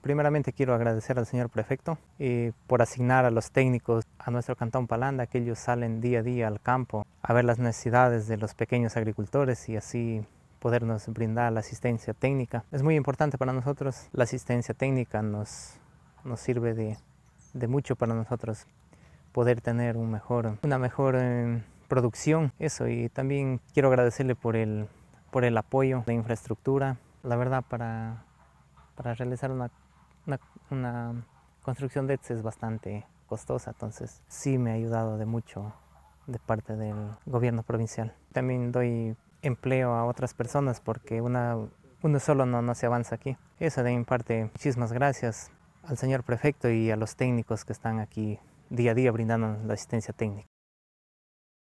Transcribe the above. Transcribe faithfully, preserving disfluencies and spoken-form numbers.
primeramente quiero agradecer al señor prefecto eh, por asignar a los técnicos a nuestro cantón Palanda, que ellos salen día a día al campo a ver las necesidades de los pequeños agricultores y así podernos brindar la asistencia técnica. Es muy importante para nosotros, la asistencia técnica nos, nos sirve de, de mucho para nosotros poder tener un mejor, una mejor eh, producción, eso, y también quiero agradecerle por el, por el apoyo de infraestructura. La verdad, para, para realizar una, una, una construcción de E T S es bastante costosa, entonces sí me ha ayudado de mucho de parte del gobierno provincial. También doy empleo a otras personas porque una, uno solo no, no se avanza aquí. Eso de mi parte, muchísimas gracias al señor prefecto y a los técnicos que están aquí día a día brindando la asistencia técnica.